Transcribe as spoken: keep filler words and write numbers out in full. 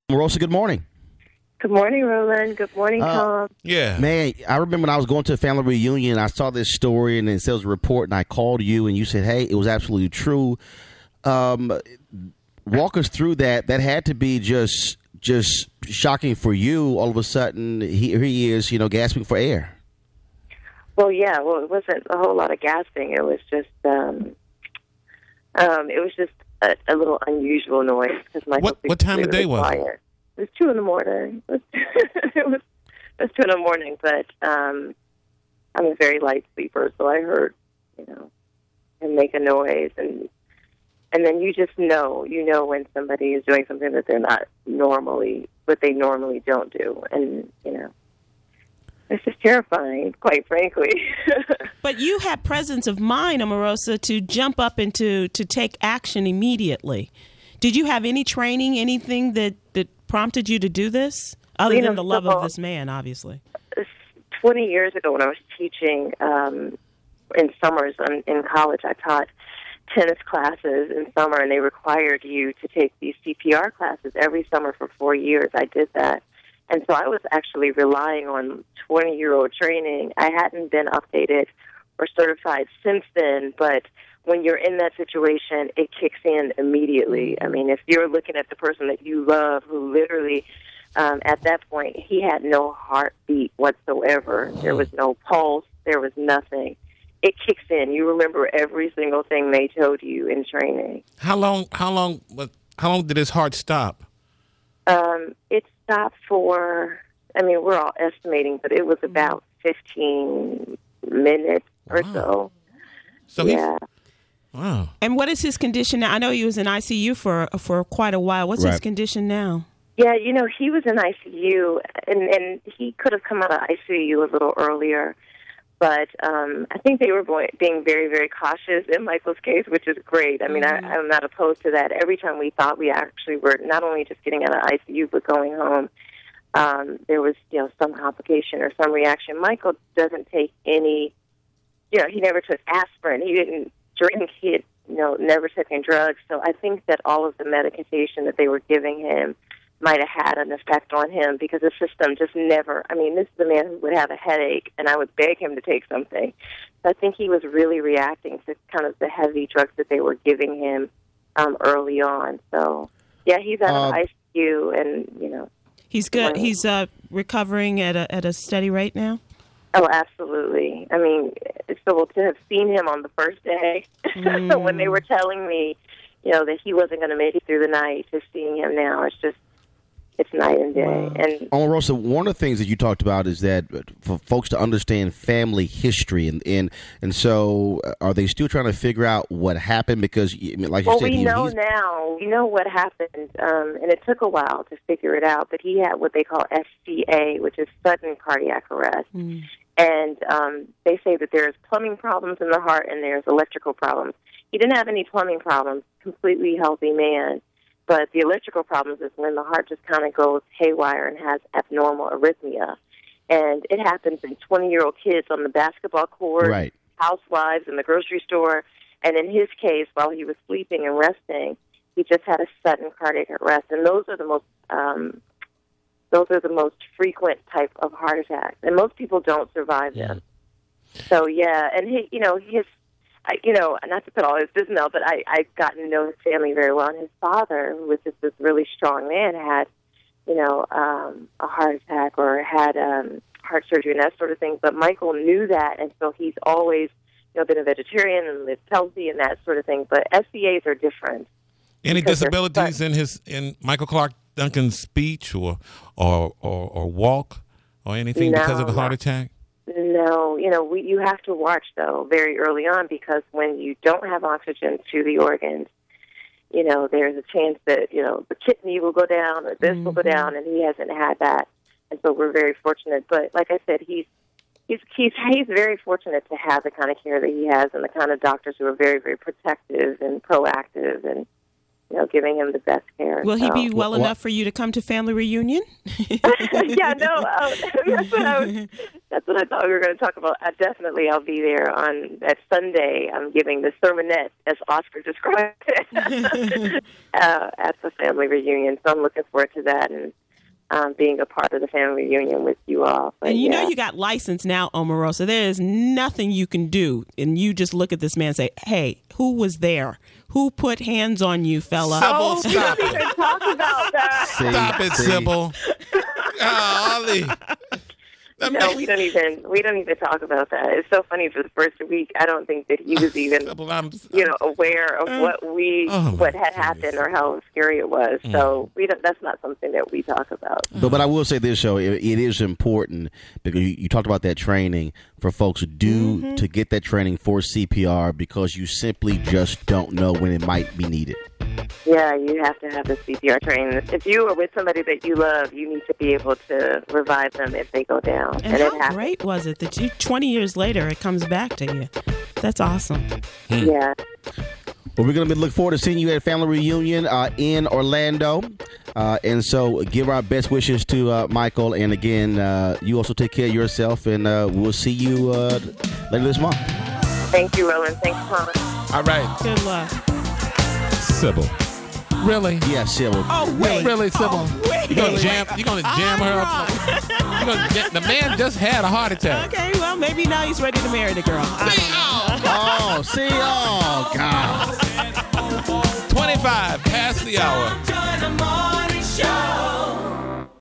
Rosa, good morning. Good morning, Roland. Good morning, Uh, Tom. Yeah. Man, I remember when I was going to a family reunion, I saw this story and it says a report, and I called you, and you said, hey, it was absolutely true. Um, walk us through that. That had to be just just shocking for you. All of a sudden, he, here he is, you know, gasping for air. Well, yeah. Well, it wasn't a whole lot of gasping. It was just, um, um, it was just a, a little unusual noise because my What what time of day was it? it? It was two in the morning. It was, it was it was two in the morning, but um, I'm a very light sleeper, so I heard, you know, him make a noise, and and then you just know, you know, when somebody is doing something that they're not normally, what they normally don't do, and you know. It's just terrifying, quite frankly. But you had presence of mind, Omarosa, to jump up and to, to take action immediately. Did you have any training, anything that, that prompted you to do this, other you than know, the love so, of this man, obviously? twenty years ago when I was teaching um, in summers in, in college, I taught tennis classes in summer, and they required you to take these C P R classes every summer for four years. I did that. And so I was actually relying on twenty-year-old training. I hadn't been updated or certified since then, but when you're in that situation, it kicks in immediately. I mean, if you're looking at the person that you love, who literally, um, at that point, he had no heartbeat whatsoever. There was no pulse. There was nothing. It kicks in. You remember every single thing they told you in training. How long? How long? How long did his heart stop? Um, it stopped for, I mean, we're all estimating, but it was about fifteen minutes or Wow. so. So yeah. He, wow. And what is his condition now? I know he was in I C U for for quite a while. What's his Right. condition now? Yeah, you know, he was in I C U, and, and he could have come out of I C U a little earlier. But um, I think they were going, being very, very cautious in Michael's case, which is great. I mean, mm-hmm. I, I'm not opposed to that. Every time we thought we actually were not only just getting out of I C U, but going home, um, there was, you know, some complication or some reaction. Michael doesn't take any, you know, he never took aspirin. He didn't drink. He had, you know, never taken drugs. So I think that all of the medication that they were giving him might have had an effect on him because the system just never, I mean, this is a man who would have a headache, and I would beg him to take something. So I think he was really reacting to kind of the heavy drugs that they were giving him um, early on. So, yeah, he's out Uh, of I C U, and, you know. He's good. He's uh, recovering at a at a steady rate now? Oh, absolutely. I mean, so to have seen him on the first day, mm. when they were telling me, you know, that he wasn't going to make it through the night, just seeing him now, it's just, it's night and day. Wow. And Omarosa, one of the things that you talked about is that for folks to understand family history, and and, and so are they still trying to figure out what happened? Because, I mean, like you well, said, we he, know he's, now. We know what happened, um, and it took a while to figure it out. But he had what they call S C A, which is sudden cardiac arrest. Mm. And um, they say that there's plumbing problems in the heart and there's electrical problems. He didn't have any plumbing problems, completely healthy man. But the electrical problems is when the heart just kind of goes haywire and has abnormal arrhythmia. And it happens in twenty-year-old kids on the basketball court, right. housewives in the grocery store. And in his case, while he was sleeping and resting, he just had a sudden cardiac arrest. And those are the most um, those are the most frequent type of heart attacks. And most people don't survive them. Yeah. So, yeah, and he, you know, his I, you know, not to put all his business out, but I, I've gotten to know his family very well. And his father, who was just this really strong man, had, you know, um, a heart attack or had um, heart surgery and that sort of thing. But Michael knew that, and so he's always, you know, been a vegetarian and lived healthy and that sort of thing. But S C As are different. Any disabilities in his in Michael Clarke Duncan's speech or or or, or walk or anything no, because of the heart no. attack? No, you know, we, you have to watch, though, very early on, because when you don't have oxygen to the organs, you know, there's a chance that, you know, the kidney will go down or this mm-hmm. will go down, and he hasn't had that. And so we're very fortunate. But like I said, he's he's he's he's very fortunate to have the kind of care that he has and the kind of doctors who are very, very protective and proactive and, you know, giving him the best care. Will he so. be well Well, enough for you to come to family reunion? Yeah, no, uh, that's what I was, that's what I thought we were going to talk about. I definitely, I'll be there on that Sunday. I'm giving the sermonette, as Oscar described it, uh, at the family reunion. So I'm looking forward to that and um, being a part of the family reunion with you all. But, And you yeah. know you got licensed now, Omarosa. There is nothing you can do. And you just look at this man and say, hey, who was there? Who put hands on you, fella? Oh, Sybil, we stop didn't it. even talk about that. See, Stop it, see. Sybil. Golly. The No, man- we don't even we don't even talk about that. It's so funny. For the first week, I don't think that he was even Sybil, I'm, you know aware of what we Oh, my what had goodness. happened or how scary it was. So we don't, that's not something that we talk about. But but I will say this, show it, it is important because you, you talked about that training for folks who do Mm-hmm. to get that training for C P R because you simply just don't know when it might be needed. Yeah, you have to have the C P R training. If you are with somebody that you love, you need to be able to revive them if they go down. And it how happens. great was it that you, twenty years later, it comes back to you? That's awesome. Yeah. Well, we're going to be looking forward to seeing you at Family Reunion uh, in Orlando. Uh, and so give our best wishes to uh, Michael. And again, uh, you also take care of yourself. And uh, we'll see you uh, later this month. Thank you, Roland. Thanks, Thomas. all right, Good luck. Sybil. Really? Yeah, Sybil. Oh, wait. Really, Sybil? Oh, wait. You gonna jam? You gonna jam her up? All You gonna jam, the man just had a heart attack. Okay, well, maybe now he's ready to marry the girl. I See, don't know. oh, Oh, see? Oh, God. twenty-five past the hour. Join the morning show.